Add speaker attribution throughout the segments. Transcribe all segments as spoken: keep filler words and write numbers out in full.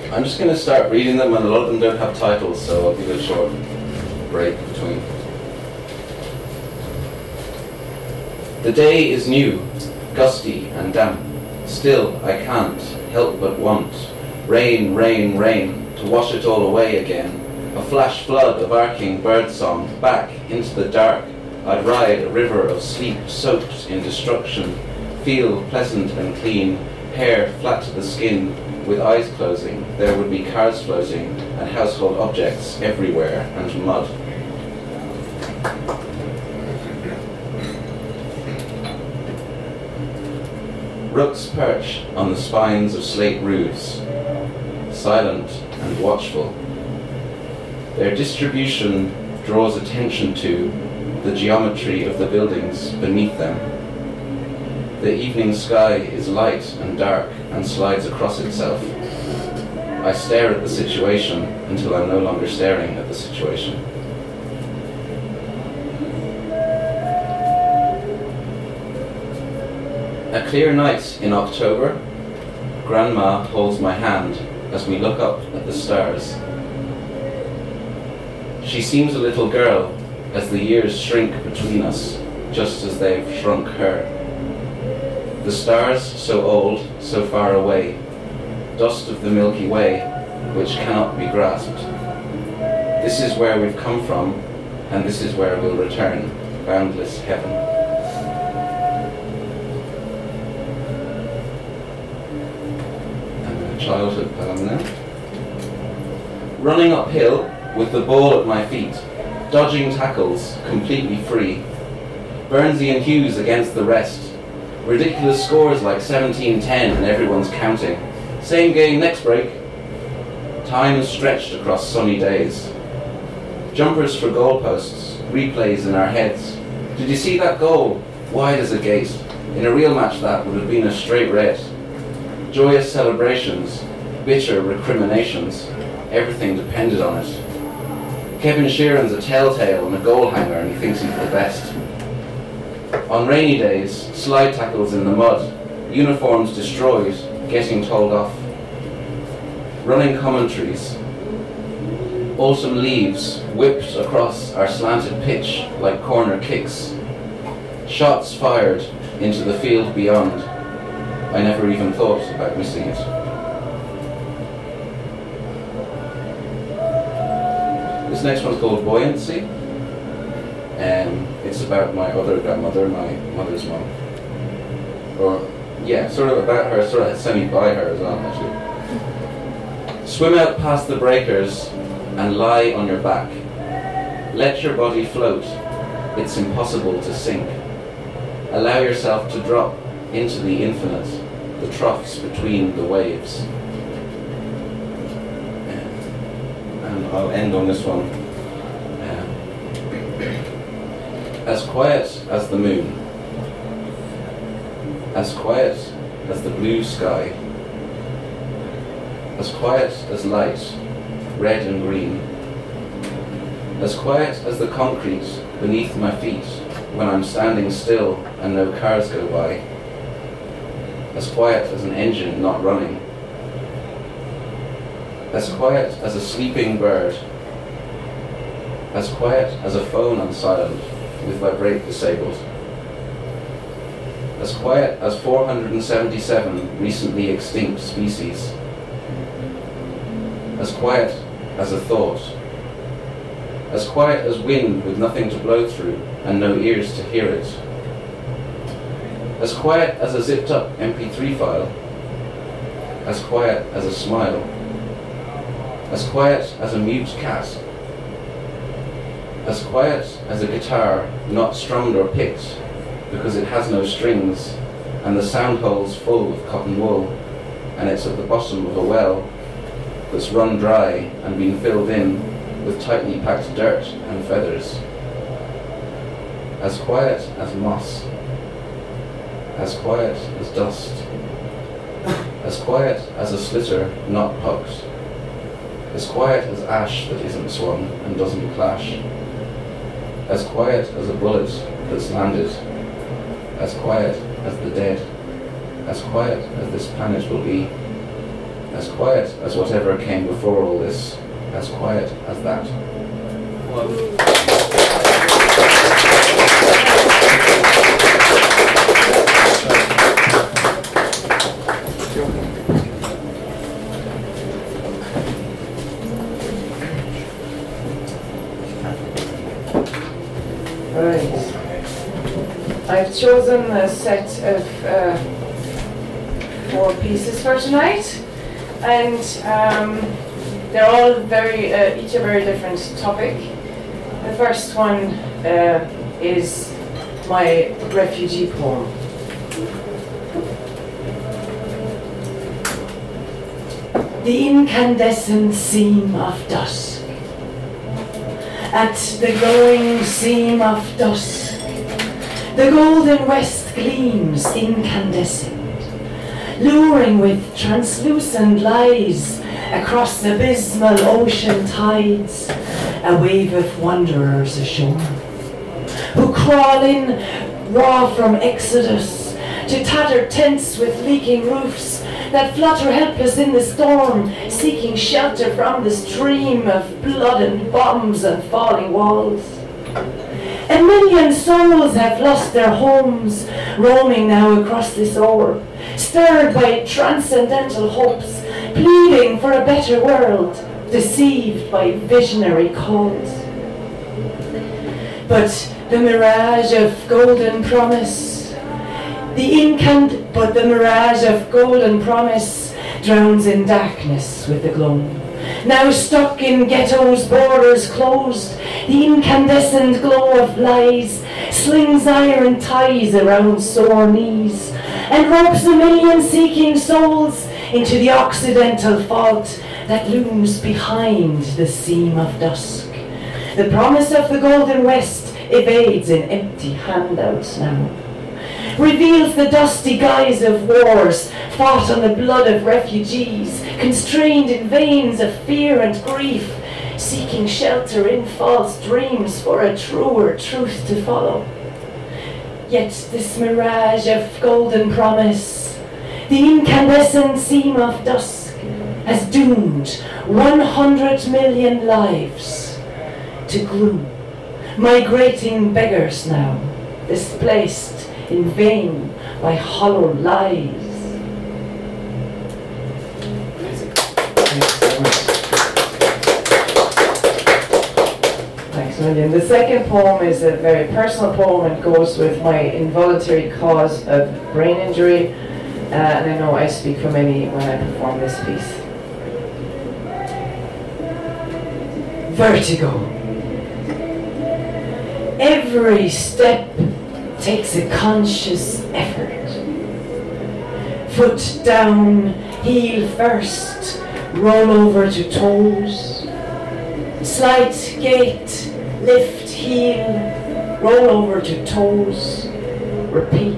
Speaker 1: I'm just going to start reading them, and a lot of them don't have titles, so I'll give it a short break between. The day is new, gusty and damp. Still, I can't help but want rain, rain, rain to wash it all away again. A flash flood of arcing birdsong back into the dark. I'd ride a river of sleep soaked in destruction, feel pleasant and clean, hair flat to the skin, with eyes closing. There would be cars floating and household objects everywhere and mud. Rooks perch on the spines of slate roofs, silent and watchful. Their distribution draws attention to the geometry of the buildings beneath them. The evening sky is light and dark and slides across itself. I stare at the situation until I'm no longer staring at the situation. A clear night in October, Grandma holds my hand as we look up at the stars. She seems a little girl as the years shrink between us, just as they've shrunk her. The stars, so old, so far away, dust of the Milky Way, which cannot be grasped. This is where we've come from, and this is where we'll return, boundless heaven. And a childhood poem now. Running uphill with the ball at my feet, dodging tackles, completely free. Burnsy and Hughes against the rest. Ridiculous scores like seventeen ten and everyone's counting. Same game next break. Time is stretched across sunny days. Jumpers for goalposts, replays in our heads. Did you see that goal? Wide as a gate. In a real match that would have been a straight red. Joyous celebrations, bitter recriminations. Everything depended on it. Kevin Sheeran's a telltale and a goal hanger and he thinks he's the best. On rainy days, slide tackles in the mud, uniforms destroyed, getting told off. Running commentaries. Autumn leaves whipped across our slanted pitch like corner kicks. Shots fired into the field beyond. I never even thought about missing it. This next one's called Buoyancy. Um, it's about my other grandmother, my mother's mom. Or, yeah, sort of about her, sort of semi by her as well, actually. Swim out past the breakers and lie on your back. Let your body float. It's impossible to sink. Allow yourself to drop into the infinite, the troughs between the waves. And I'll end on this one. As quiet as the moon, as quiet as the blue sky, as quiet as light, red and green, as quiet as the concrete beneath my feet when I'm standing still and no cars go by, as quiet as an engine not running, as quiet as a sleeping bird, as quiet as a phone on silent with vibrate disabled, as quiet as four hundred seventy-seven recently extinct species, as quiet as a thought, as quiet as wind with nothing to blow through and no ears to hear it, as quiet as a zipped up M P three file, as quiet as a smile, as quiet as a mute cat, as quiet as a guitar not strummed or picked because it has no strings and the sound hole's full of cotton wool and it's at the bottom of a well that's run dry and been filled in with tightly packed dirt and feathers. As quiet as moss, as quiet as dust, as quiet as a slitter not pucked, as quiet as ash that isn't swung and doesn't clash, as quiet as a bullet that's landed, as quiet as the dead, as quiet as this planet will be, as quiet as whatever came before all this, as quiet as that. One.
Speaker 2: Right. I've chosen a set of uh, four pieces for tonight, and um, they're all very, uh, each a very different topic. The first one uh, is my refugee poem. The incandescent seam of dusk, at the glowing seam of dusk, the golden west gleams incandescent, luring with translucent lies across abysmal ocean tides, a wave of wanderers ashore, who crawl in raw from exodus to tattered tents with leaking roofs that flutter helpless in the storm, seeking shelter from the stream of blood and bombs and falling walls. A million souls have lost their homes, roaming now across this orb, stirred by transcendental hopes, pleading for a better world, deceived by visionary calls. But the mirage of golden promise, the incand- but the mirage of golden promise drowns in darkness with the gloam. Now stuck in ghettos, borders closed, the incandescent glow of lies slings iron ties around sore knees and ropes a million seeking souls into the occidental fault that looms behind the seam of dusk. The promise of the golden west evades in empty handouts now, reveals the dusty guise of wars fought on the blood of refugees, constrained in veins of fear and grief, seeking shelter in false dreams for a truer truth to follow. Yet this mirage of golden promise, the incandescent seam of dusk, has doomed one hundred million lives to gloom, migrating beggars now, displaced in vain by hollow lies. Thanks a million. The second poem is a very personal poem and goes with my involuntary cause of brain injury, uh, and I know I speak for many when I perform this piece. Vertigo. Every step takes a conscious effort. Foot down, heel first, roll over to toes. Slight gait, lift heel, roll over to toes. Repeat.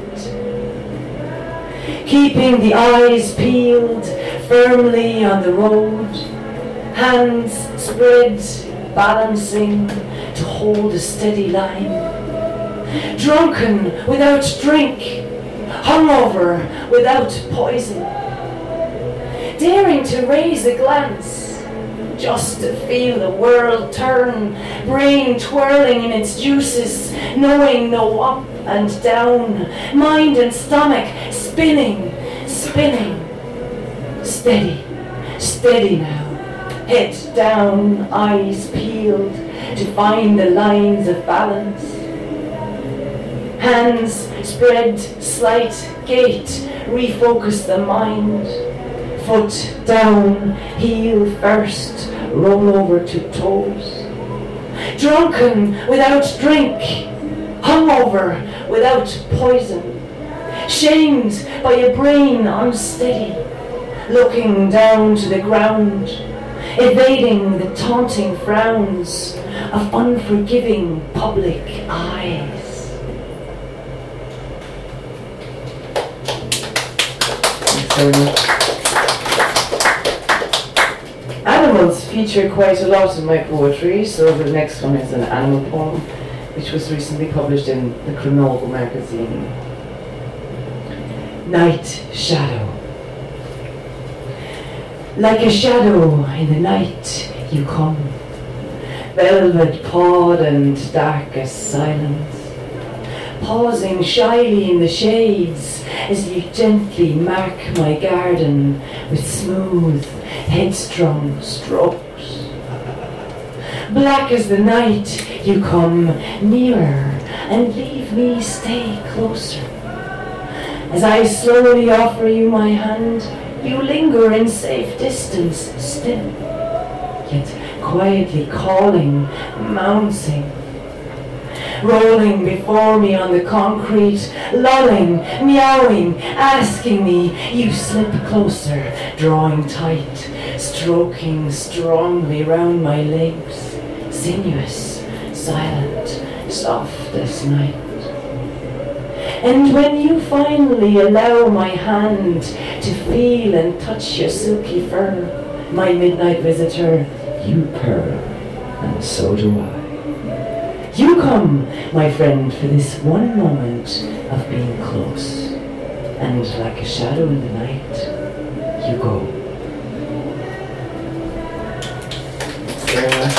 Speaker 2: Keeping the eyes peeled firmly on the road. Hands spread, balancing to hold a steady line. Drunken without drink, hungover without poison. Daring to raise a glance, just to feel the world turn, brain twirling in its juices, knowing no up and down, mind and stomach spinning, spinning. Steady, steady now, head down, eyes peeled, to find the lines of balance. Hands spread, slight gait, refocus the mind. Foot down, heel first, roll over to toes. Drunken without drink, hungover without poison. Shamed by a brain unsteady, looking down to the ground, evading the taunting frowns of unforgiving public eyes. Animals feature quite a lot in my poetry, so the next one is an animal poem which was recently published in the Chronogle magazine. Night Shadow. Like a shadow in the night you come, velvet pawed and dark as silence, pausing shyly in the shades as you gently mark my garden with smooth, headstrong strokes. Black as the night you come nearer and leave me stay closer. As I slowly offer you my hand, you linger in safe distance still, yet quietly calling, mounting. Rolling before me on the concrete, lolling, meowing, asking me, you slip closer, drawing tight, stroking strongly round my legs, sinuous, silent, soft as night. And when you finally allow my hand to feel and touch your silky fur, my midnight visitor, you purr, and so do I. You come, my friend, for this one moment of being close, and like a shadow in the night, you go. Very much.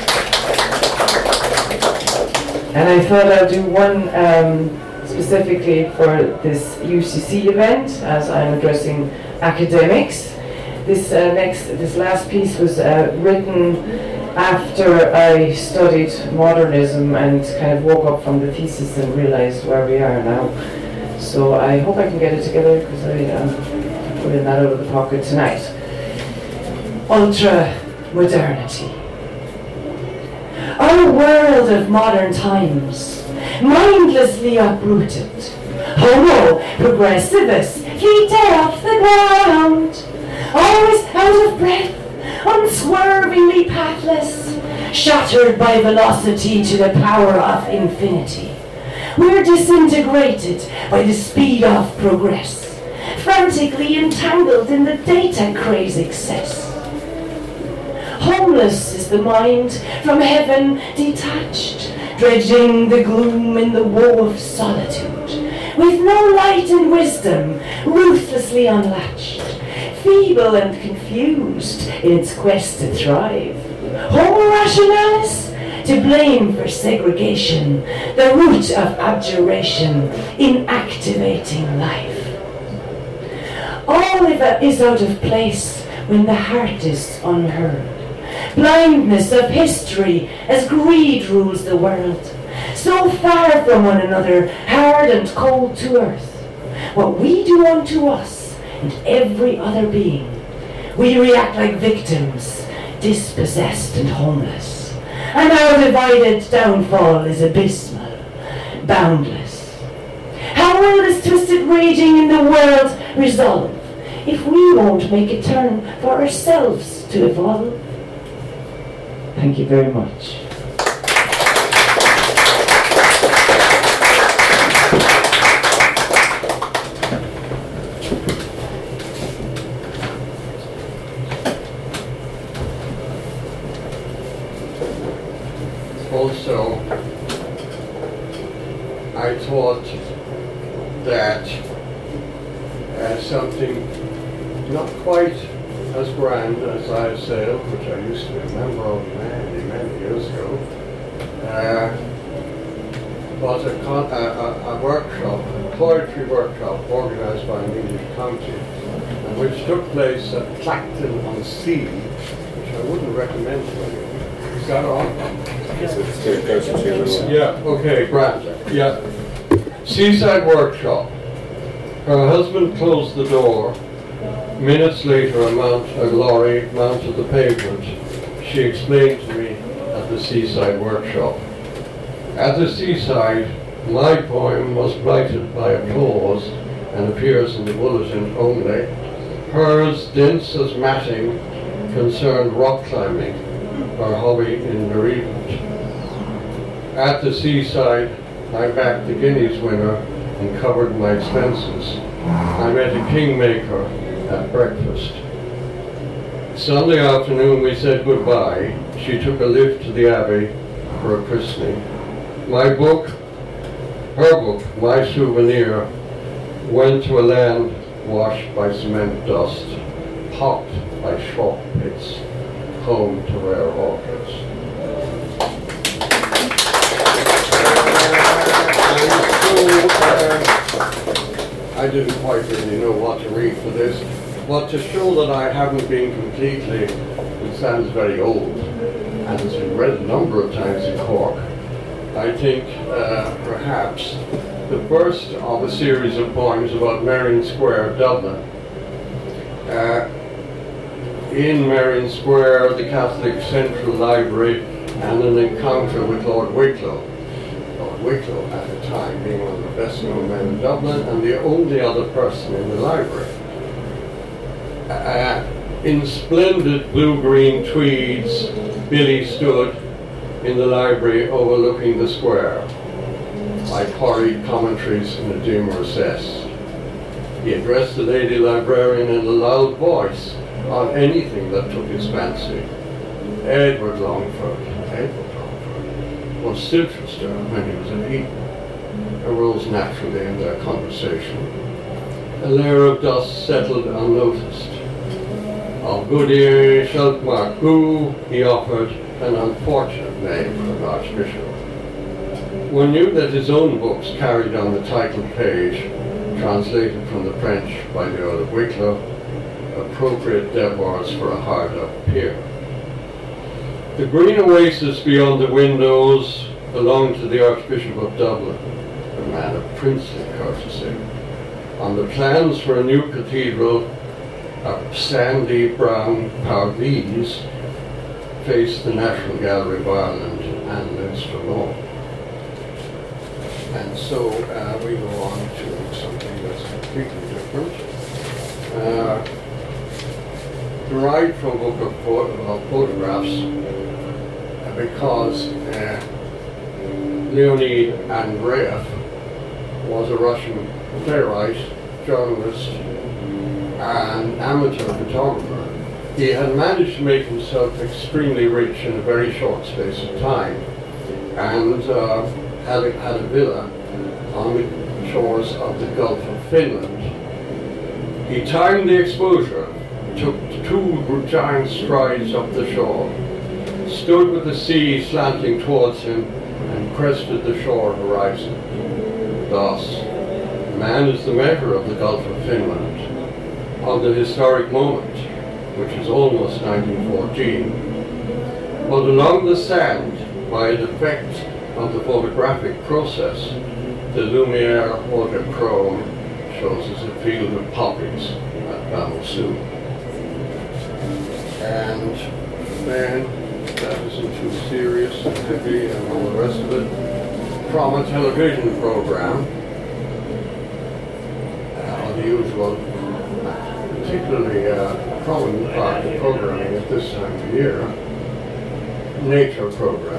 Speaker 2: And I thought I'll do one um, specifically for this U C C event, as I'm addressing academics. This uh, next, this last piece was uh, written after I studied modernism and kind of woke up from the thesis and realized where we are now. So I hope I can get it together because I am um, putting that out of the pocket tonight. Ultra modernity. Our world of modern times, mindlessly uprooted. Homo progressivus, feet off the ground. Always out of breath, unswervingly pathless, shattered by velocity to the power of infinity. We're disintegrated by the speed of progress, frantically entangled in the data craze excess. Homeless is the mind, from heaven detached, dredging the gloom in the woe of solitude, with no light and wisdom, ruthlessly unlatched, feeble and confused in its quest to thrive. Homo rationalis, to blame for segregation, the root of abjuration, inactivating life. All is out of place when the heart is unheard. Blindness of history as greed rules the world. So far from one another, hard and cold to earth. What we do unto us and every other being, we react like victims, dispossessed and homeless. And our divided downfall is abysmal, boundless. How will this twisted raging in the world resolve if we won't make a turn for ourselves to evolve? Thank you very much.
Speaker 3: Also, I thought that uh, something not quite as grand as I said, which I used to be a member of many, many years ago, uh, was a, con- a, a, a workshop, a poetry workshop organised by Amelia County, and which took place at Clacton-on-Sea, which I wouldn't recommend to anyone. Is that on? Yeah, okay, grand. Yeah. Seaside workshop. Her husband closed the door. Minutes later, a, mount, a lorry mounted the pavement. She explained to me at the seaside workshop. At the seaside, my poem was blighted by applause and appears in the bulletin only. Hers, dense as matting, concerned rock climbing, her hobby in bereavement. At the seaside, I backed the Guineas winner and covered my expenses. I met a kingmaker at breakfast. Sunday afternoon we said goodbye. She took a lift to the Abbey for a christening. My book, her book, my souvenir, went to a land washed by cement dust, pocked by chalk pits, home to rare orchids. Uh, so, uh, I didn't quite really know what to read for this, but to show that I haven't been completely, it sounds very old, and it's been read a number of times in Cork, I think uh, perhaps the first of a series of poems about Merrion Square, Dublin. Uh, in Merrion Square, the Catholic Central Library, and an encounter with Lord Wicklow. Lord Wicklow, at the time, being one of the best known men in Dublin, and the only other person in the library. Uh, in splendid blue-green tweeds, Billy stood in the library overlooking the square, like hurried commentaries in a dim recess. He addressed the lady librarian in a loud voice on anything that took his fancy. Edward Longford, Edward Longford, was Silchester when he was at Eton, arose naturally in their conversation. A layer of dust settled unnoticed. Of Goodyear Sheltmark, who, he offered, an unfortunate name for an archbishop. One knew that his own books carried on the title page, translated from the French by the Earl of Wicklow, appropriate devoirs for a hard-up peer. The green oasis beyond the windows belonged to the Archbishop of Dublin, a man of princely courtesy. On the plans for a new cathedral, a sandy brown parvise faced the National Gallery of Ireland and Leinster Law. And so uh, we go on to something that's completely different. Uh, derived from a book of, pho- of photographs, uh, because uh, Leonid Andreev was a Russian playwright, journalist, and amateur photographer. He had managed to make himself extremely rich in a very short space of time, and uh, had, a, had a villa on the shores of the Gulf of Finland. He timed the exposure, took two giant strides up the shore, stood with the sea slanting towards him, and crested the shore horizon. Thus, man is the measure of the Gulf of Finland, of the historic moment, which is almost nineteen fourteen, but along the sand, by a defect of the photographic process, the Lumiere autochrome shows us a field of poppies at Bamoussou. And then, that isn't too serious and heavy and all the rest of it, from a television program, uh, the usual, particularly uh, prominent part of programming at this time of year, nature program.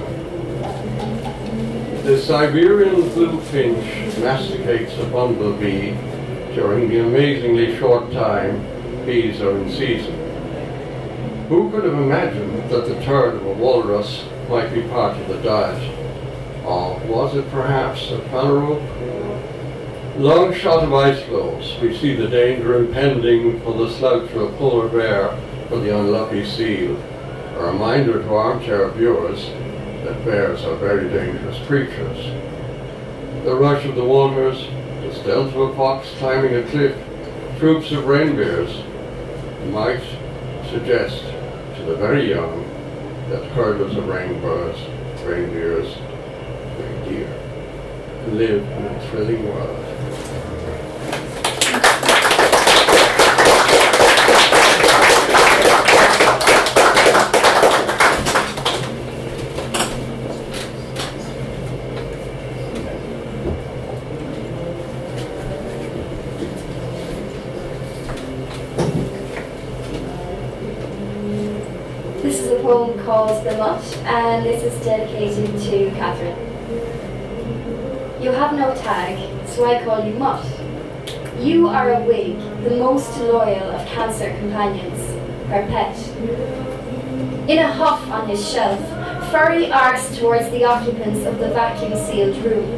Speaker 3: The Siberian blue finch masticates a bumblebee during the amazingly short time bees are in season. Who could have imagined that the turd of a walrus might be part of the diet? Or was it perhaps a phalarope? Long shot of ice floes, we see the danger impending for the sloucher of polar bear or the unlucky seal. A reminder to armchair viewers that bears are very dangerous creatures. The rush of the waters, the stealth of a fox climbing a cliff, troops of reindeers might suggest to the very young that herders of rainbows, reindeers, reindeer, live in a thrilling world.
Speaker 4: This is a poem called The Mutt, and this is dedicated to Catherine. You have no tag, so I call you Mutt. You are a Whig, the most loyal of cancer companions, her pet. In a huff on his shelf, Furry arcs towards the occupants of the vacuum-sealed room.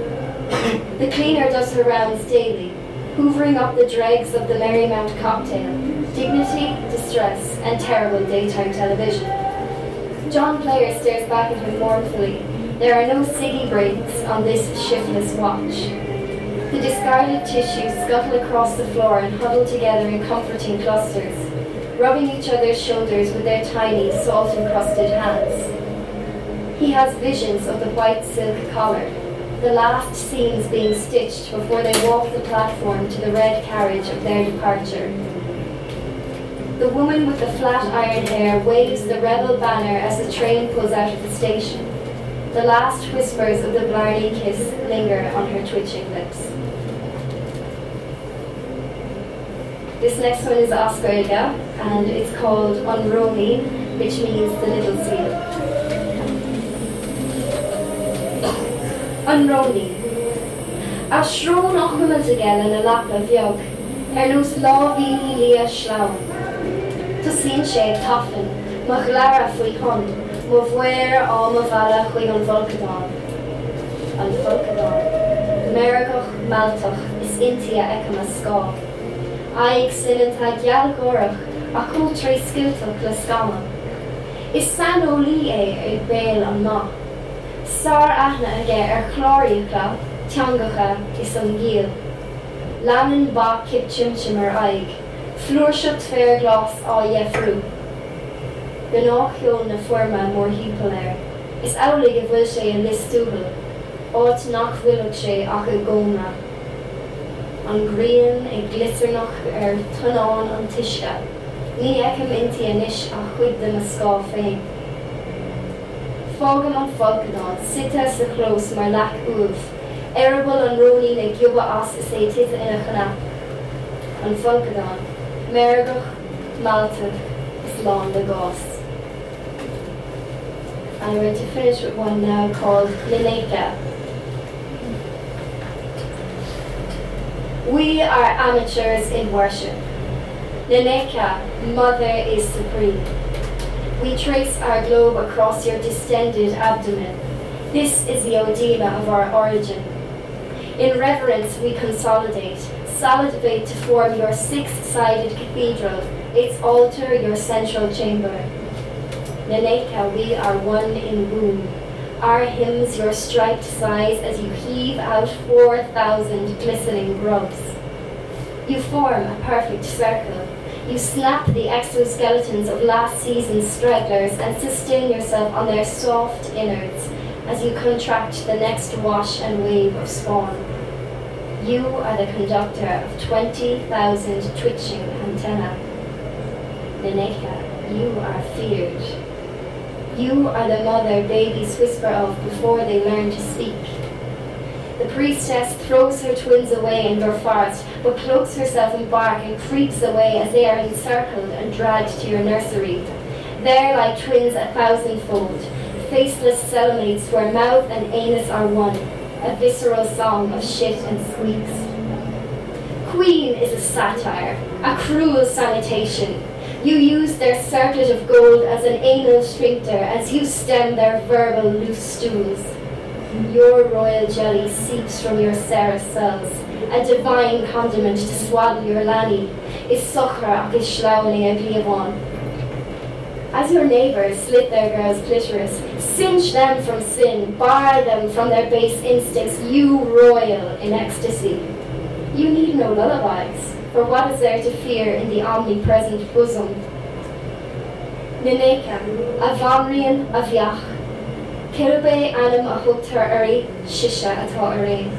Speaker 4: The cleaner does her rounds daily, hoovering up the dregs of the Marymount cocktail, dignity, distress, and terrible daytime television. John Player stares back at him mournfully. There are no ciggy breaks on this shiftless watch. The discarded tissues scuttle across the floor and huddle together in comforting clusters, rubbing each other's shoulders with their tiny, salt-encrusted hands. He has visions of the white silk collar, the last seams being stitched before they walk the platform to the red carriage of their departure. The woman with the flat iron hair waves the rebel banner as the train pulls out of the station. The last whispers of the Blarney kiss linger on her twitching lips. This next one is Australia, and it's called Unronin, which means the little seal. Unronin. A shrón ochhuimal together na lapa bheog, er nos lávíní lia shlaun. Tusin sé toffin, ma glara fwy hon, ma bhfuir á ma bhala chuig an Volcadon. An Volcadon. Meragach maltach is intia ecam a scá. Aig sinanta geal gorach a cúl tre skiltach le scama. Is san ó lí é ag béal an má. Sár aithna aige ar chláiriacha, teangacha is an gíal. Lanan ba kip chimchim ar aig, flúrshocht fair glas á jefrú. Gnáchiol na forma mór hípal air. Is álaigh a bhfuil sé in lis túhal, áit nach bhuileach sé ach a góna. An grian ag glitternach ar tunán an tuisce, ní ecem inti anis a chuid dem a scá féin. Fágam an Volcadon, sita sa clós mar lach uamh, Erebal an Róní na giuba as is é tita ina chanap. An Volcadon, Meragach, Maltach, is lán the gás. And we're going to finish with one now called Linneka. We are amateurs in worship. Linneka, Mother is supreme. We trace our globe across your distended abdomen. This is the oedema of our origin. In reverence we consolidate, salivate to form your six-sided cathedral, its altar your central chamber. Linneka, we are one in womb. Our hymns your striped sighs as you heave out four thousand glistening grubs. You form a perfect circle. You snap the exoskeletons of last season's stragglers and sustain yourself on their soft innards as you contract the next wash and wave of spawn. You are the conductor of twenty thousand twitching antennae. Linneka, you are feared. You are the mother babies whisper of before they learn to speak. The priestess throws her twins away in their farts, but cloaks herself in bark and creeps away as they are encircled and dragged to your nursery. There like twins a thousandfold, faceless cellmates where mouth and anus are one, a visceral song of shit and squeaks. Queen is a satire, a cruel sanitation. You use their circlet of gold as an anal sphincter as you stem their verbal loose stools. Your royal jelly seeps from your Sarah cells, a divine condiment to swaddle your lanny, is sochra ach is shlauni a gliavon. As your neighbors slit their girls' clitoris, cinch them from sin, bar them from their base instincts, you royal in ecstasy. You need no lullabies, for what is there to fear in the omnipresent bosom? Linneka, a bhamrian a bheach, Kirbe anam a hugtar uri, shisha atá arain.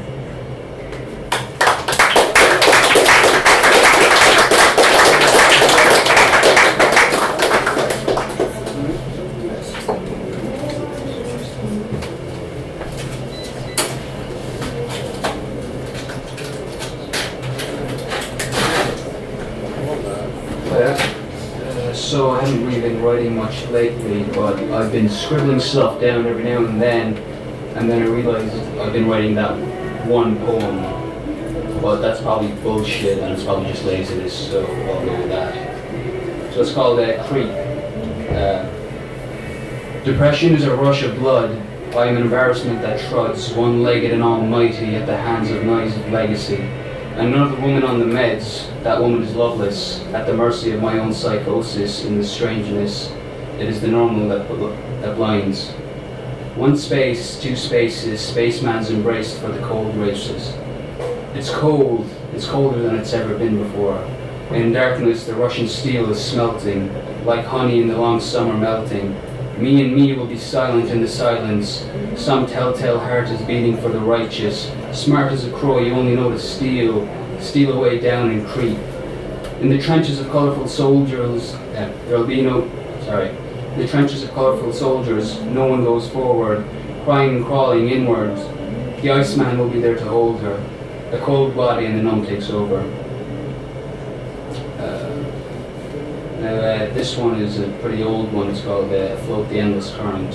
Speaker 5: So I haven't really been writing much lately, but I've been scribbling stuff down every now and then, and then I realised I've been writing that one poem, but that's probably bullshit and it's probably just laziness, so I'll go with that. So it's called uh, Creep. Uh, Depression is a rush of blood. I am an embarrassment that trods, one-legged and almighty at the hands of knights of legacy. And another woman on the meds, that woman is loveless, at the mercy of my own psychosis in the strangeness. It is the normal that, that blinds. One space, two spaces, spaceman's embraced for the cold races. It's cold, it's colder than it's ever been before. In darkness the Russian steel is smelting, like honey in the long summer melting. Me and me will be silent in the silence. Some telltale heart is beating for the righteous. Smart as a crow, you only know to steal, steal away down and creep. In the trenches of colourful soldiers, uh, there'll be no, sorry, in the trenches of colourful soldiers, no one goes forward, crying and crawling inwards. The Iceman will be there to hold her, a cold body and the numb takes over. Now, uh, this one is a pretty old one. It's called uh, Float the Endless Current.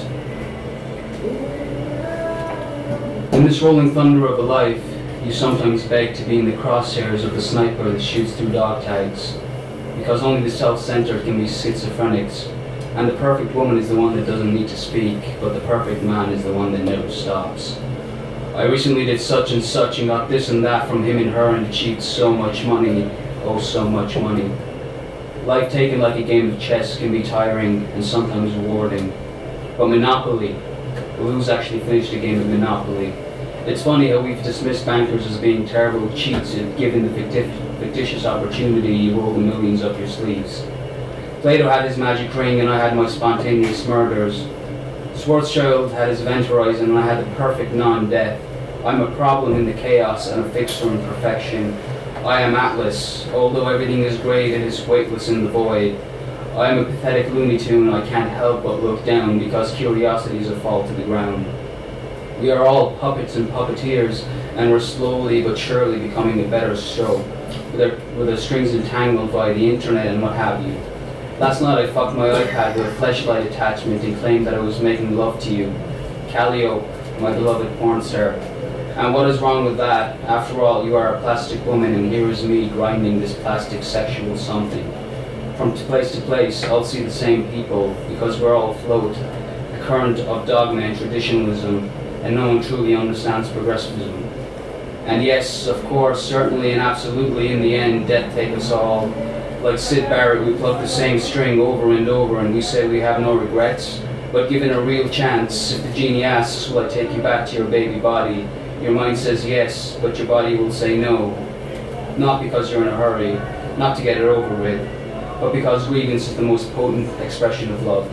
Speaker 5: In this rolling thunder of a life, you sometimes beg to be in the crosshairs of the sniper that shoots through dog tags, because only the self-centered can be schizophrenics, and the perfect woman is the one that doesn't need to speak, but the perfect man is the one that never stops. I recently did such and such and got this and that from him and her and achieved so much money, oh so much money. Life taken like a game of chess can be tiring and sometimes rewarding. But Monopoly, well, who's actually finished a game of Monopoly? It's funny how we've dismissed bankers as being terrible cheats if given the fictif fictitious opportunity you roll the millions up your sleeves. Plato had his magic ring and I had my spontaneous murders. Schwarzschild had his event horizon and I had the perfect non-death. I'm a problem in the chaos and a fixture in perfection. I am Atlas, although everything is great, it is weightless in the void. I am a pathetic Looney Tune, I can't help but look down, because curiosity is a fall to the ground. We are all puppets and puppeteers, and we're slowly but surely becoming a better show, with our, with our strings entangled by the internet and what have you. Last night I fucked my iPad with a fleshlight attachment and claimed that I was making love to you. Callio, my beloved porn star. And what is wrong with that? After all, you are a plastic woman and here is me grinding this plastic sexual something. From place to place, I'll see the same people, because we're all afloat, a current of dogma and traditionalism, and no one truly understands progressivism. And yes, of course, certainly and absolutely, in the end, death take us all. Like Syd Barrett, we pluck the same string over and over and we say we have no regrets, but given a real chance, if the genie asks, will I take you back to your baby body? Your mind says yes, but your body will say no. Not because you're in a hurry, not to get it over with, but because grievance is the most potent expression of love.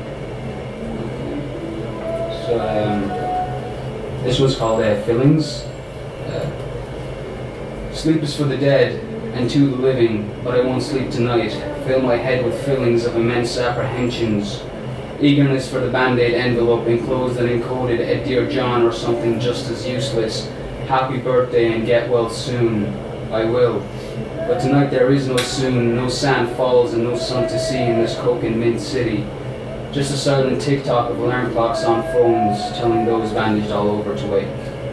Speaker 5: So, um, this one's called uh, Fillings. Uh, sleep is for the dead, and to the living, but I won't sleep tonight. Fill my head with fillings of immense apprehensions. Eagerness for the Band-Aid envelope enclosed and encoded a Dear John or something just as useless. Happy birthday and get well soon. I will. But tonight there is no soon, no sand falls and no sun to see in this coke and mint city. Just a silent tick-tock of alarm clocks on phones telling those bandaged all over to wake.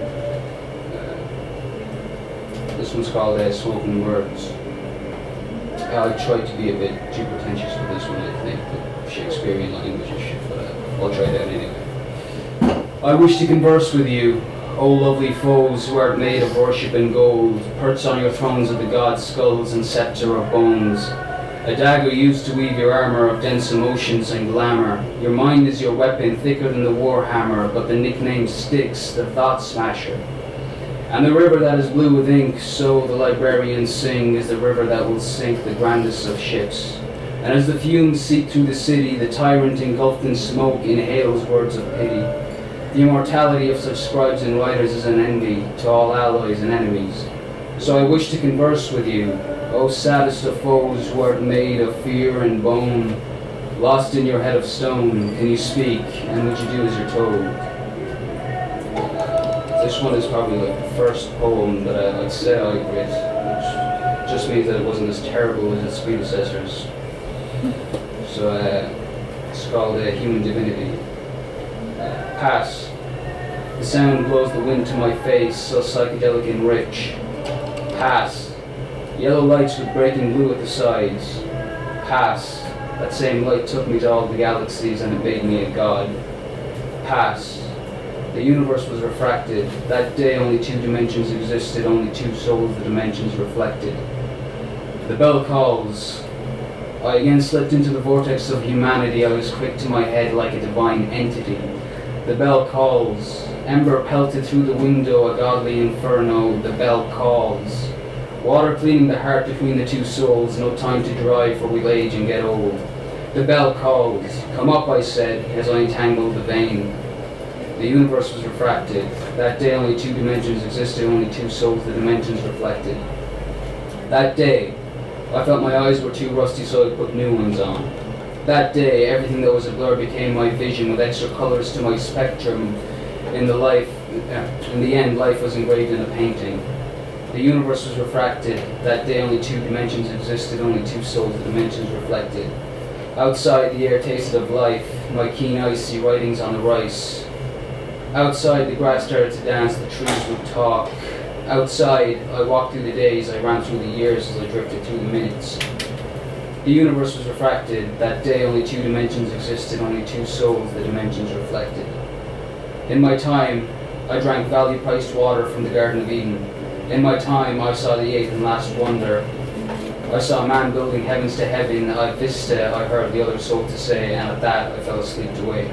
Speaker 5: Uh, this one's called uh, Spoken Words. I tried to be a bit too pretentious for this one, I think. Shakespearean language and shit, but uh, I'll try that anyway. I wish to converse with you, O lovely foes who art made of worship and gold, perched on your thrones of the gods' skulls and sceptre of bones. A dagger used to weave your armour of dense emotions and glamour. Your mind is your weapon, thicker than the war hammer, but the nickname sticks, the thought smasher. And the river that is blue with ink, so the librarians sing, is the river that will sink the grandest of ships. And as the fumes seep through the city, the tyrant engulfed in smoke inhales words of pity. The immortality of such scribes and writers is an envy to all allies and enemies. So I wish to converse with you, O saddest of foes who art made of fear and bone. Lost in your head of stone, can you speak, and would you do as you're told? This one is probably like the first poem that I, I'd say I read, which just means that it wasn't as terrible as its predecessors. So uh, it's called uh, Human Divinity. Uh, pass. The sound blows the wind to my face, so psychedelic and rich. Pass. Yellow lights with breaking blue at the sides. Pass. That same light took me to all the galaxies and it made me a god. Pass. The universe was refracted. That day only two dimensions existed, only two souls the dimensions reflected. The bell calls. I again slipped into the vortex of humanity. I was quick to my head like a divine entity. The bell calls. Ember pelted through the window, a godly inferno. The bell calls. Water cleaning the heart between the two souls. No time to dry, for we'll age and get old. The bell calls. Come up, I said, as I entangled the vein. The universe was refracted. That day only two dimensions existed, only two souls the dimensions reflected. That day, I felt my eyes were too rusty, so I put new ones on. That day, everything that was a blur became my vision, with extra colors to my spectrum. In the life, in the end, life was engraved in a painting. The universe was refracted. That day, only two dimensions existed, only two souls the dimensions reflected. Outside, the air tasted of life. My keen eyes see writings on the rice. Outside, the grass started to dance, the trees would talk. Outside, I walked through the days, I ran through the years as I drifted through the minutes. The universe was refracted. That day, only two dimensions existed, only two souls the dimensions reflected. In my time, I drank value-priced water from the Garden of Eden. In my time, I saw the eighth and last wonder. I saw man building heavens to heaven. I vista, I heard the other soul to say, and at that, I fell asleep to wake.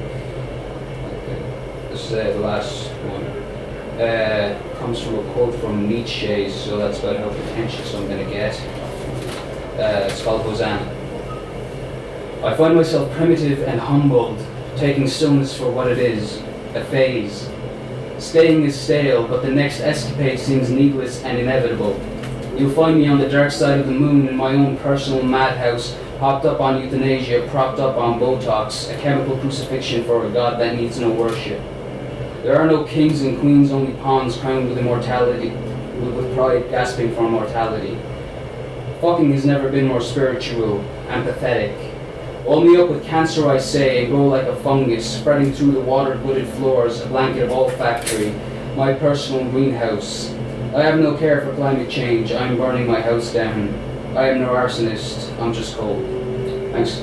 Speaker 5: This is uh, the last one. Uh, comes from a quote from Nietzsche, so that's about how pretentious I'm going to get. Uh, it's called Hosanna. I find myself primitive and humbled, taking stillness for what it is, a phase. Staying is stale, but the next escapade seems needless and inevitable. You'll find me on the dark side of the moon in my own personal madhouse, hopped up on euthanasia, propped up on Botox, a chemical crucifixion for a god that needs no worship. There are no kings and queens, only pawns crowned with immortality, with pride gasping for immortality. Fucking has never been more spiritual and pathetic. Roll me up with cancer, I say, and grow like a fungus, spreading through the watered wooded floors, a blanket of olfactory, my personal greenhouse. I have no care for climate change, I am burning my house down. I am no arsonist, I'm just cold. Thanks.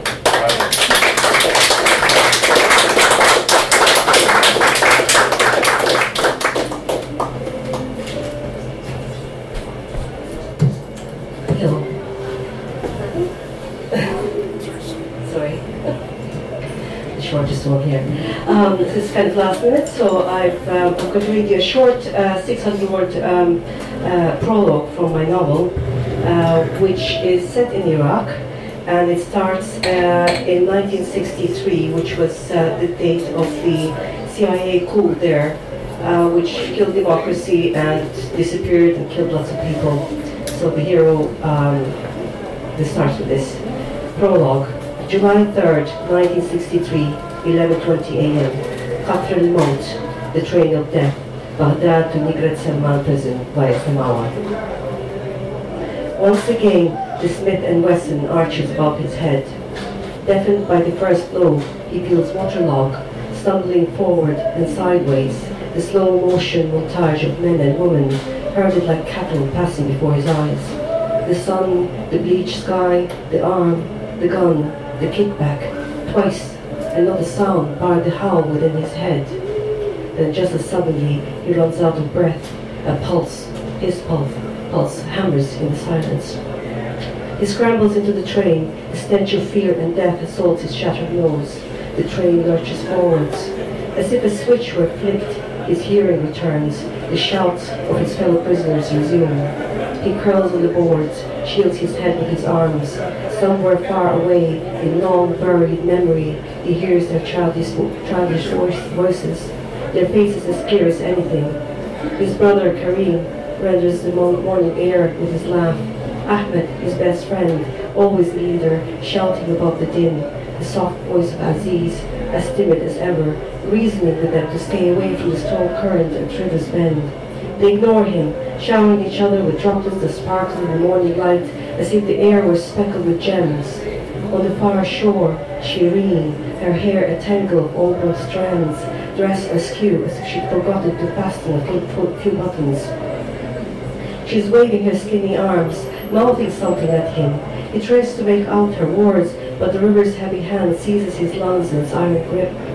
Speaker 6: Shortest one here. Um, this is kind of last minute, so I've, um, I'm going to read you a short uh, six hundred word um, uh, prologue from my novel, uh, which is set in Iraq, and it starts uh, in nineteen sixty-three, which was uh, the date of the C I A coup there, uh, which killed democracy and disappeared and killed lots of people. So the hero, um, this starts with this prologue. July third, nineteen sixty-three, eleven twenty a m Qatr al-Maut, the train of death, Baghdad to Nigrat Salman prison via Samawa. Once again, the Smith and Wesson arches above his head. Deafened by the first blow, he feels waterlogged, stumbling forward and sideways, the slow motion montage of men and women, herded like cattle passing before his eyes. The sun, the bleached sky, the arm, the gun, the kickback, twice, another sound barred the howl within his head. Then just as suddenly he runs out of breath, a pulse, his pulse, pulse hammers in the silence. He scrambles into the train, the stench of fear and death assaults his shattered nose. The train lurches forwards. As if a switch were flicked, his hearing returns, the shouts of his fellow prisoners resume. He curls on the boards, shields his head with his arms. Somewhere far away, in long buried memory, he hears their childish, childish voices, their faces as clear as anything. His brother Karim renders the morning air with his laugh. Ahmed, his best friend, always the leader, shouting above the din. The soft voice of Aziz, as timid as ever, reasoning with them to stay away from the strong current at Rivers Bend. They ignore him, showering each other with droplets that sparkle in the morning light, as if the air were speckled with gems. On the far shore, Shireen, her hair a tangle of old strands, dressed askew as if she'd forgotten to fasten a few, few buttons. She's waving her skinny arms, mouthing something at him. He tries to make out her words, but the river's heavy hand seizes his lungs in its iron grip.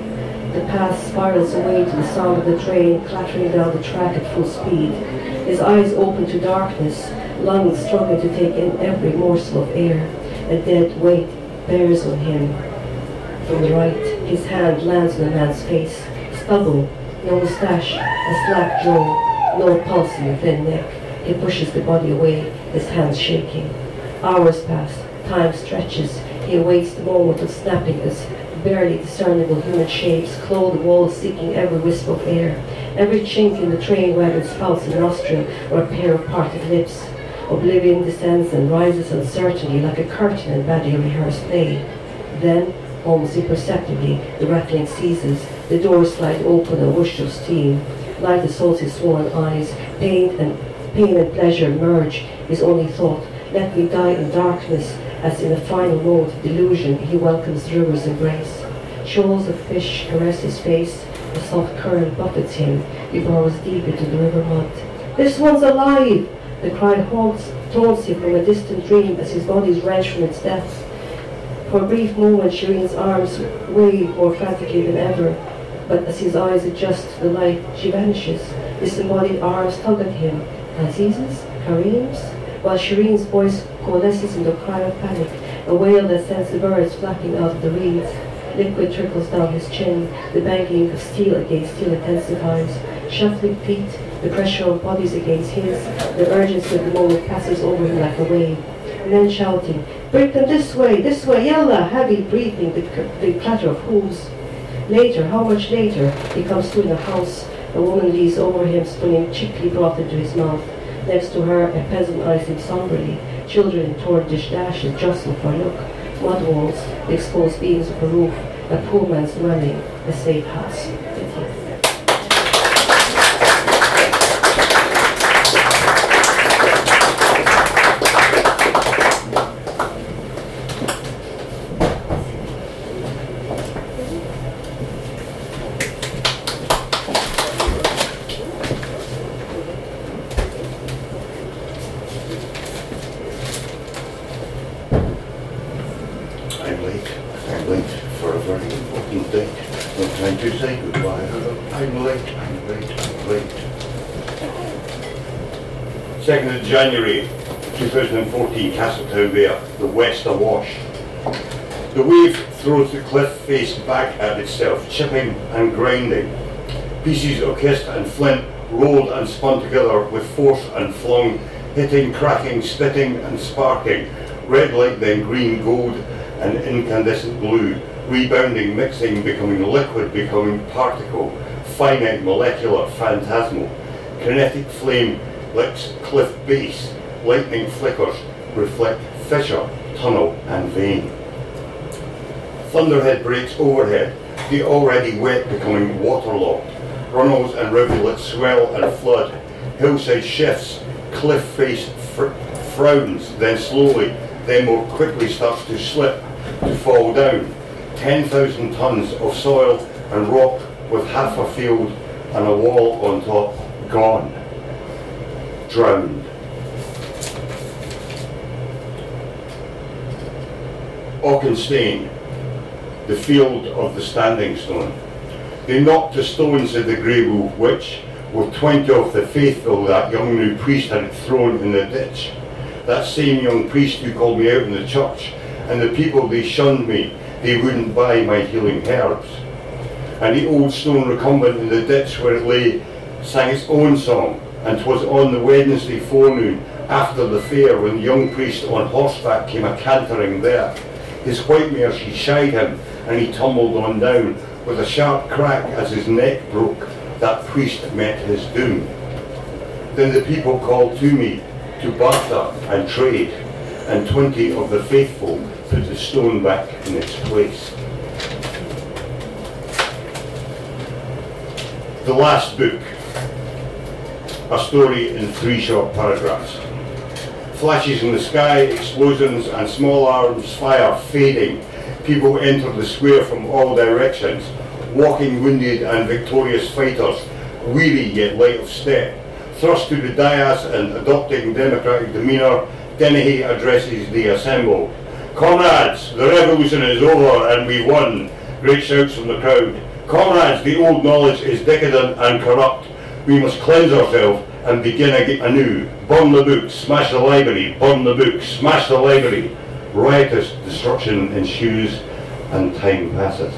Speaker 6: The path spirals away to the sound of the train clattering down the track at full speed. His eyes open to darkness, lungs struggling to take in every morsel of air. A dead weight bears on him. From the right, his hand lands on a man's face. Stubble, no moustache, a slack jaw, no pulse in the thin neck. He pushes the body away, his hands shaking. Hours pass, time stretches. He awaits the moment of snapping as barely discernible human shapes clothe the walls, seeking every wisp of air. Every chink in the train wagon spouts a nostril or a pair of parted lips. Oblivion descends and rises uncertainly like a curtain in badly rehearsed play. Then, almost imperceptibly, the rattling ceases. The doors slide open, a whoosh of steam. Light assaults his swollen eyes. Pain and pain and pleasure merge. His only thought, let me die in darkness. As in a final moment of delusion, he welcomes the river's embrace. Shoals of fish caress his face. A soft current buffets him. He burrows deep into the river mud. This one's alive! The cry haunts, taunts him from a distant dream as his body is wrenched from its depths. For a brief moment, Shireen's arms wave more frantically than ever, but as his eyes adjust to the light, she vanishes. Disembodied arms tug at him. Aziz's? Kareem's? While Shireen's voice coalesces into a cry of panic, a wail that sends the birds flapping out of the reeds. Liquid trickles down his chin. The banging of steel against steel intensifies. Shuffling feet, the pressure of bodies against his, the urgency of the moment passes over him like a wave. And then shouting, break them this way, this way, yalla, heavy breathing, the, the clatter of hooves. Later, how much later, he comes to in a house. A woman leans over him, spilling chickpea broth into his mouth. Next to her, a peasant eyes him somberly. Children in torn dish dashes jostle for a look. Mud walls, the exposed beams of a roof, a poor man's dwelling, a safe house. Thank you.
Speaker 7: I'm late. I'm late for a very important date. No time to say goodbye. I'm late. I'm late. I'm late. second of January two thousand fourteen, Castletown Bay, the west awash. The wave throws the cliff face back at itself, chipping and grinding. Pieces of kist and flint rolled and spun together with force and flung, hitting, cracking, spitting and sparking, red light then green, gold and incandescent blue, rebounding, mixing, becoming liquid, becoming particle, finite, molecular, phantasmal. Kinetic flame licks cliff base, lightning flickers, reflect fissure, tunnel and vein. Thunderhead breaks overhead, the already wet becoming waterlogged. Runnels and rivulets swell and flood. Hillside shifts, cliff face fr frowns, then slowly, then more quickly starts to slip, to fall down. ten thousand tons of soil and rock with half a field and a wall on top gone. Drowned. Auchenstein, the field of the standing stone. They knocked the stones at the grey wolf witch, with twenty of the faithful that young new priest had thrown in the ditch. That same young priest who called me out in the church, and the people they shunned me, they wouldn't buy my healing herbs. And the old stone recumbent in the ditch where it lay sang its own song, and 'twas on the Wednesday forenoon after the fair when the young priest on horseback came a cantering there. His white mare she shied him, and he tumbled on down with a sharp crack as his neck broke. That priest met his doom. Then the people called to me to barter and trade, and twenty of the faithful put the stone back in its place. The last book, a story in three short paragraphs. Flashes in the sky, explosions and small arms fire fading. People enter the square from all directions, walking wounded and victorious fighters, weary yet light of step. Thrust to the dais and adopting democratic demeanour, Dennehy addresses the assembled. Comrades, the revolution is over and we won. Great shouts from the crowd. Comrades, the old knowledge is decadent and corrupt. We must cleanse ourselves and begin ag- anew. Burn the books, smash the library, burn the books, smash the library. Riotous destruction ensues and time passes.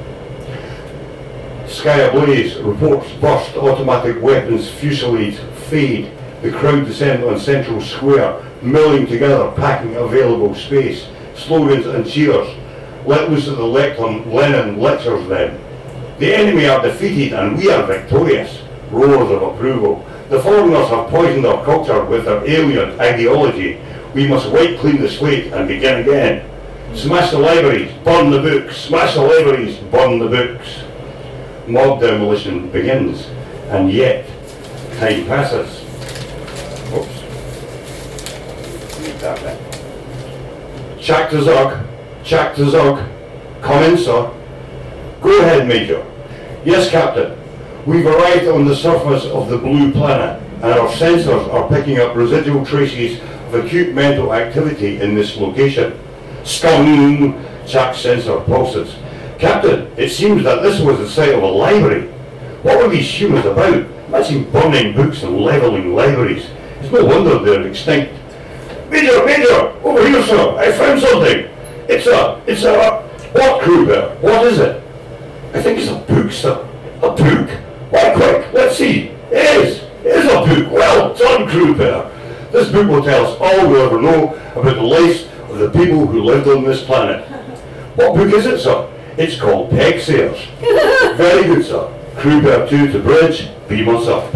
Speaker 7: Sky ablaze, reports burst, automatic weapons fusillade, fade. The crowd descend on Central Square, milling together, packing available space. Slogans and cheers. Let loose at the lectern, Lenin lectures them. The enemy are defeated and we are victorious. Roars of approval. The foreigners have poisoned our culture with their alien ideology. We must wipe clean the slate and begin again. Smash the libraries, burn the books. Smash the libraries, burn the books. Mob demolition begins, and yet time passes. Oops. Read that bit. Chak to Zug, Chak to Zug. Come in, sir. Go ahead, Major. Yes, Captain. We've arrived on the surface of the blue planet, and our sensors are picking up residual traces of acute mental activity in this location. Scum! Chak's sensor pulses. Captain, it seems that this was the site of a library. What were these humans about? Imagine burning books and levelling libraries. It's no wonder they're extinct. Major, Major! Over here, sir! I found something! It's a... it's a... What, Kruger? What is it? I think it's a book, sir. A book? Why, quick, let's see. It is! It is a book! Well done, Kruger! This book will tell us all we'll ever know about the lives of the people who lived on this planet. What book is it, sir? It's called Peg Sayers. Very good, sir. Kruger two to bridge, beam us up.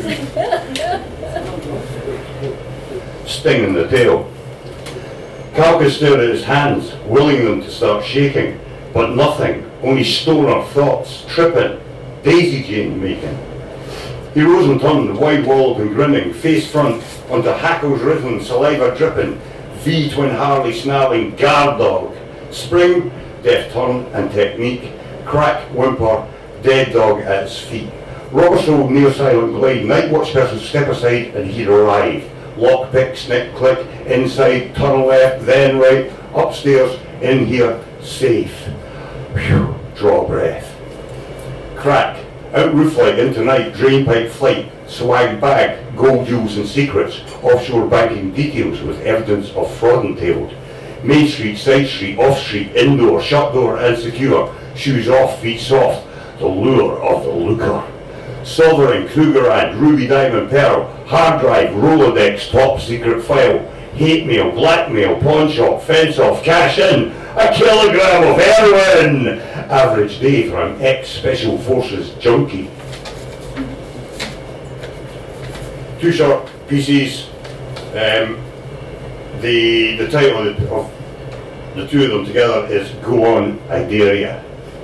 Speaker 7: Sting in the tail. Calcus stared at his hands, willing them to start shaking, but nothing, only stoner thoughts, tripping, daisy chain making. He rose and turned, wide-walled and grinning, face front, onto Hackles rhythm, saliva dripping, V twin Harley snarling, guard dog. Spring, deft turn and technique, crack, whimper, dead dog at its feet. Robert's old near silent glide, night watch person step aside and he'd arrive. Lock pick, snip click, inside, turn left, then right, upstairs, in here, safe. Phew, draw breath. Crack, out roof light into night, drain pipe flight, swag bag, gold jewels and secrets, offshore banking details with evidence of fraud entailed. Main street, side street, off street, indoor, shut door and secure, shoes off, feet soft, the lure of the looker. Sovereign, Kruger and Ruby Diamond Pearl, hard drive, Rolodex, top secret file, hate mail, blackmail, pawn shop, fence off, cash in, a kilogram of heroin. Average day for an ex-special forces junkie. Two short pieces. Um, the the title of the, of the two of them together is Go On, I Dare Ya.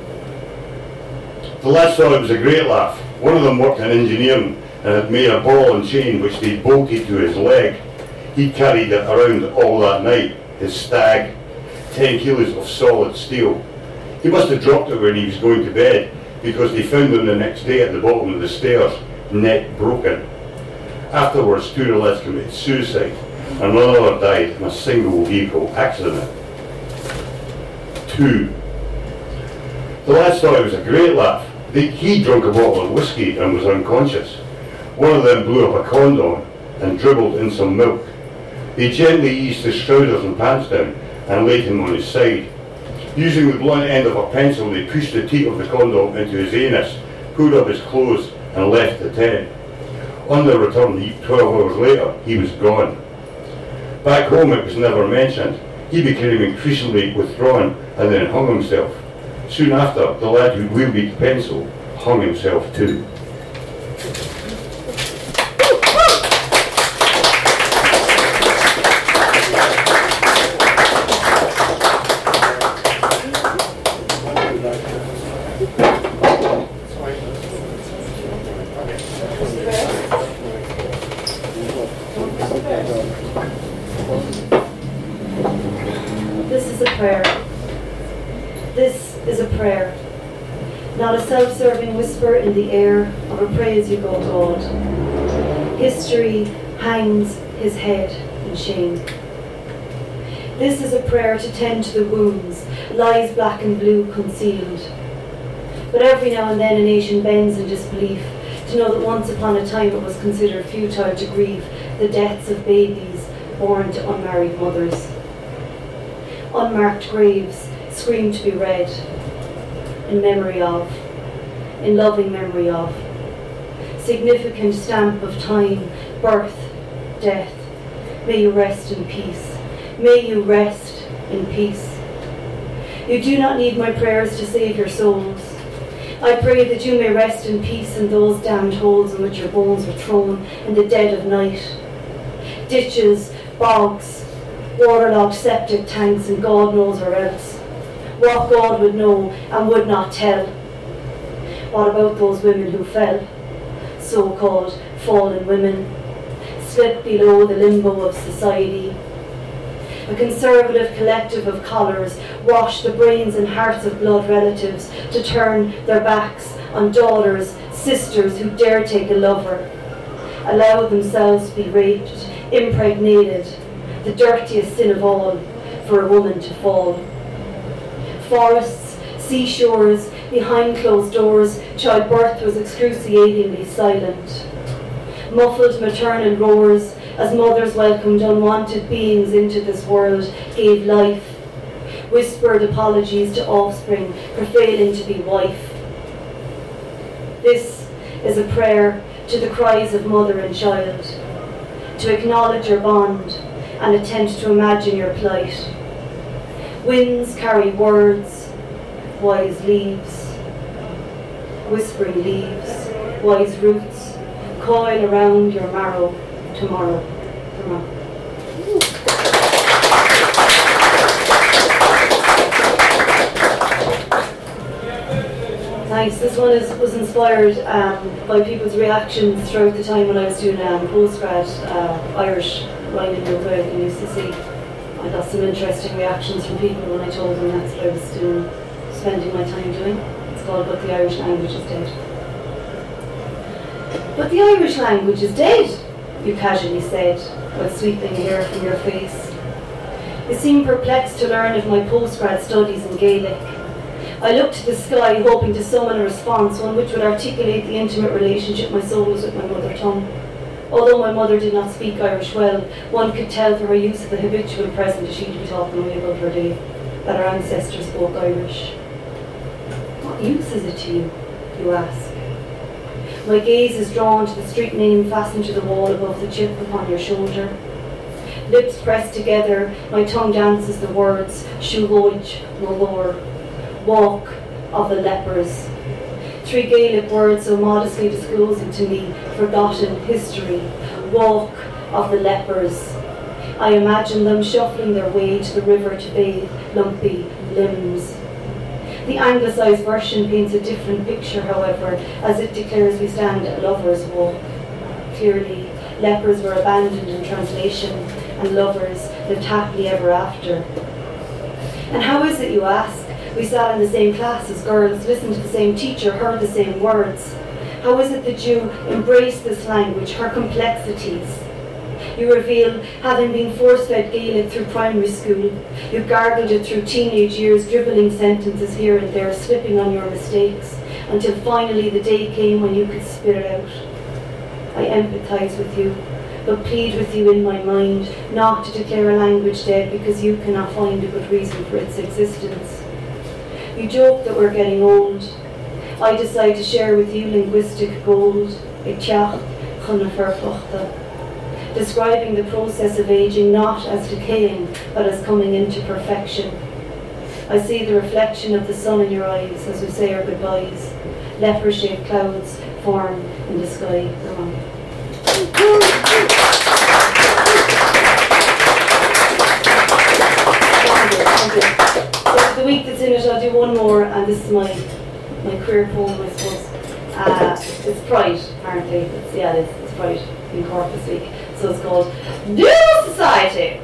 Speaker 7: The lads thought it was a great laugh. One of them worked in engineering and had made a ball and chain which they bolted to his leg. He carried it around all that night, his stag, ten kilos of solid steel. He must have dropped it when he was going to bed because they found him the next day at the bottom of the stairs, neck broken. Afterwards, two of the lads committed suicide and another died in a single vehicle accident. Two. The lads thought it was a great laugh. They, he drank a bottle of whiskey and was unconscious. One of them blew up a condom and dribbled in some milk. They gently eased his trousers and pants down and laid him on his side. Using the blunt end of a pencil, they pushed the tip of the condom into his anus, pulled up his clothes and left the tent. On their return, he, twelve hours later, he was gone. Back home it was never mentioned. He became increasingly withdrawn and then hung himself. Soon after, the lad who wielded the pencil hung himself too.
Speaker 8: This is a prayer. This is a prayer. Not a self-serving whisper in the air of a pray-as-you-go God. History hangs his head in shame. This is a prayer to tend to the wounds, lies black and blue concealed. but every now and then a nation bends in disbelief to know that once upon a time it was considered futile to grieve the deaths of babies born to unmarried mothers. Unmarked graves scream to be read in memory of, in loving memory of. Significant stamp of time, birth, death. May you rest in peace. May you rest in peace. You do not need my prayers to save your souls. I pray that you may rest in peace in those damned holes in which your bones were thrown in the dead of night. Ditches, bogs, waterlogged septic tanks, and God knows where else. What God would know and would not tell. What about those women who fell? So-called fallen women, slipped below the limbo of society. A conservative collective of collars washed the brains and hearts of blood relatives to turn their backs on daughters, sisters who dare take a lover, allow themselves to be raped, impregnated, the dirtiest sin of all, for a woman to fall. Forests, seashores, behind closed doors, childbirth was excruciatingly silent. Muffled maternal roars as mothers welcomed unwanted beings into this world, gave life. Whispered apologies to offspring for failing to be wife. This is a prayer to the cries of mother and child, to acknowledge your bond and attempt to imagine your plight. Winds carry words, wise leaves, whispering leaves, wise roots, coil around your marrow tomorrow. tomorrow. Thanks. This one is, was inspired um, by people's reactions throughout the time when I was doing um, postgrad uh, Irish writing in Gaelic in U C C. I got some interesting reactions from people when I told them that's what I was doing, spending my time doing. It's called But the Irish Language is Dead. But the Irish language is dead, you casually said, while sweeping hair from your face. You seemed perplexed to learn of my postgrad studies in Gaelic. I looked to the sky, hoping to summon a response, one which would articulate the intimate relationship my soul was with my mother tongue. Although my mother did not speak Irish well, one could tell from her use of the habitual present as she'd be talking away about her day, that our ancestors spoke Irish. What use is it to you, you ask? My gaze is drawn to the street name fastened to the wall above the chip upon your shoulder. Lips pressed together, my tongue dances the words, Shuhoij Molor, walk of the lepers. Three Gaelic words so modestly disclosing to me forgotten history, walk of the lepers. I imagine them shuffling their way to the river to bathe lumpy limbs. The anglicised version paints a different picture, however, as it declares we stand at lovers' walk. Clearly, lepers were abandoned in translation, and lovers lived happily ever after. And how is it, you ask? We sat in the same class as girls, listened to the same teacher, heard the same words. How is it that you embrace this language, her complexities? You reveal, having been force-fed Gaelic through primary school, you gargled it through teenage years, dribbling sentences here and there, slipping on your mistakes, until finally the day came when you could spit it out. I empathise with you, but plead with you in my mind not to declare a language dead because you cannot find a good reason for its existence. You joke that we're getting old. I decide to share with you linguistic gold, describing the process of aging not as decaying, but as coming into perfection. I see the reflection of the sun in your eyes as we say our goodbyes. Leper-shaped clouds form in the sky. So the week that's in it, I'll do one more, and this is my my queer poem, I suppose. Uh, it's Pride, apparently. It's, yeah, it is. It's Pride in Cork this week. So it's called New Society.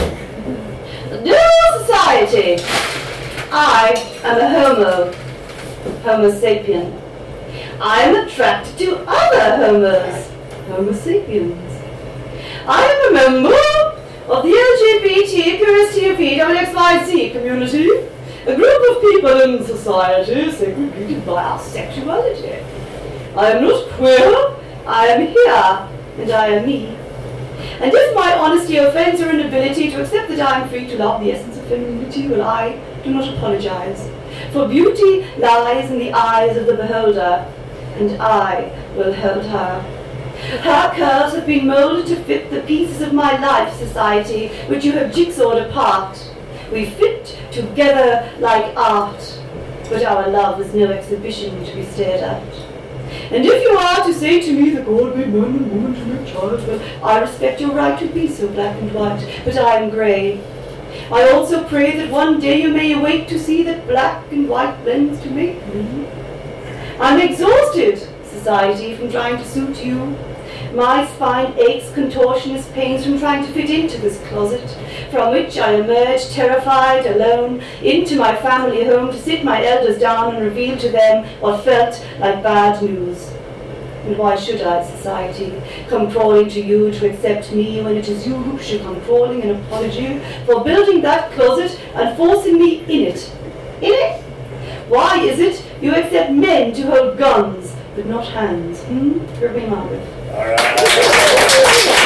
Speaker 8: New Society. I am a homo, homo sapien. I am attracted to other homos, homo sapiens. I am a member of the L G B T Q S T P W X Y Z community, A group of people in society segregated by our sexuality. I am not queer, I am here, and I am me. And if my honesty offends your inability to accept that I am free to love the essence of femininity, well, I do not apologize. For beauty lies in the eyes of the beholder, and I will hold her. Her curves have been molded to fit the pieces of my life, society, which you have jigsawed apart. We fit together like art, but our love is no exhibition to be stared at. And if you are to say to me that God made man and woman to make child, well, I respect your right to be so black and white, but I am grey. I also pray that one day you may awake to see that black and white blends to make me. I'm exhausted, society, from trying to suit you. My spine aches contortionist pains from trying to fit into this closet, from which I emerged terrified, alone, into my family home to sit my elders down and reveal to them what felt like bad news. And why should I, society, come crawling to you to accept me when it is you who should come crawling in apology for building that closet and forcing me in it? In it? Why is it you accept men to hold guns, but not hands? Hmm? Hear me, Margaret.
Speaker 7: All right.